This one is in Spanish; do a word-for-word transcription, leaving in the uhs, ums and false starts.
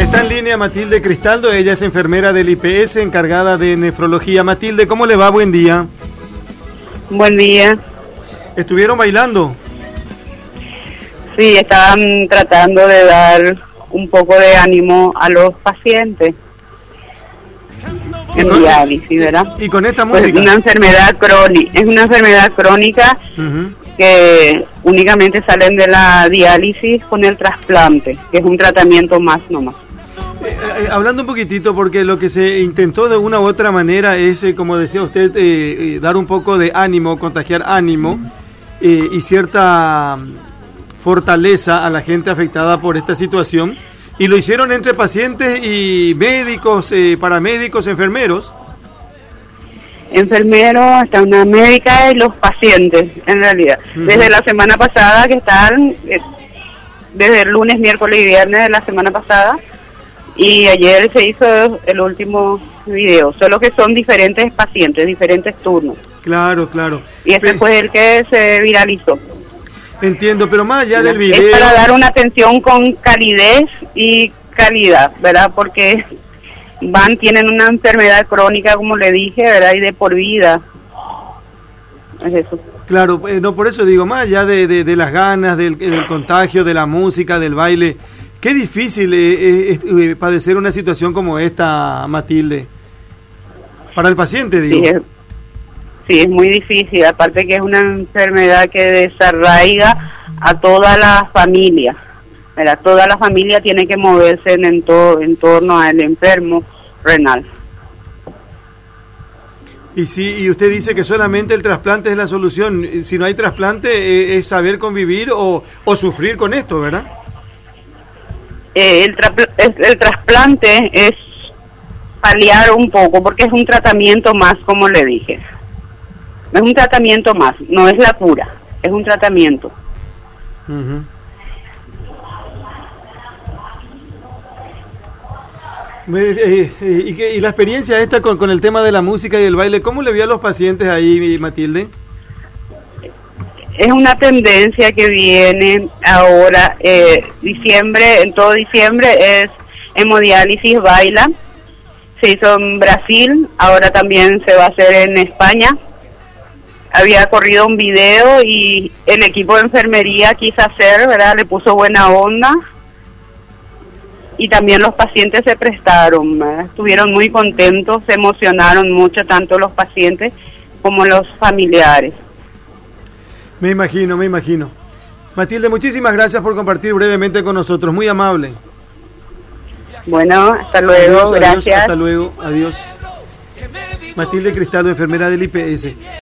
Está en línea Matilde Cristaldo, ella es enfermera del I P S, encargada de nefrología. Matilde, ¿cómo le va? Buen día. Buen día. ¿Estuvieron bailando? Sí, estaban tratando de dar un poco de ánimo a los pacientes en diálisis, ¿verdad? ¿Y con esta pues música? Una enfermedad crónica, es una enfermedad crónica uh-huh. que únicamente salen de la diálisis con el trasplante, que es un tratamiento más nomás. Eh, eh, hablando un poquitito, porque lo que se intentó de una u otra manera es, eh, como decía usted, eh, eh, dar un poco de ánimo, contagiar ánimo eh, y cierta fortaleza a la gente afectada por esta situación, y lo hicieron entre pacientes y médicos, eh, paramédicos, enfermeros. Enfermeros, hasta una médica y los pacientes, en realidad. Uh-huh. Desde la semana pasada que están, eh, desde el lunes, miércoles y viernes de la semana pasada, y ayer se hizo el último video, solo que son diferentes pacientes, diferentes turnos. Claro, claro. Y ese pero, fue el que se viralizó. Entiendo, pero más allá del video... Es para dar una atención con calidez y calidad, ¿verdad? Porque van, tienen una enfermedad crónica, como le dije, ¿verdad? Y de por vida. Es eso. Claro, eh, no, por eso digo, más allá de, de, de las ganas, del, del contagio, de la música, del baile... Qué difícil eh, es eh, padecer una situación como esta, Matilde, para el paciente, digo. Sí es, sí, es muy difícil, aparte que es una enfermedad que desarraiga a toda la familia, ¿verdad? Toda la familia tiene que moverse en, en, to, en torno al enfermo renal. Y sí, y usted dice que solamente el trasplante es la solución. Si no hay trasplante, eh, es saber convivir o, o sufrir con esto, ¿verdad? Eh, el, tra el trasplante es paliar un poco, porque es un tratamiento más, como le dije. Es un tratamiento más, no es la cura, es un tratamiento. Uh-huh. eh, eh, y, que, y la experiencia esta con, con el tema de la música y el baile, ¿cómo le vio a los pacientes ahí, Matilde? Es una tendencia que viene ahora, eh, diciembre, en todo diciembre es hemodiálisis baila, se hizo en Brasil, ahora también se va a hacer en España. Había corrido un video y el equipo de enfermería quiso hacer, ¿verdad? Le puso buena onda y también los pacientes se prestaron, ¿verdad? Estuvieron muy contentos, se emocionaron mucho, tanto los pacientes como los familiares. Me imagino, me imagino. Matilde, muchísimas gracias por compartir brevemente con nosotros, muy amable. Bueno, hasta luego, adiós, gracias. Adiós, hasta luego, adiós. Matilde Cristaldo, enfermera del I P S.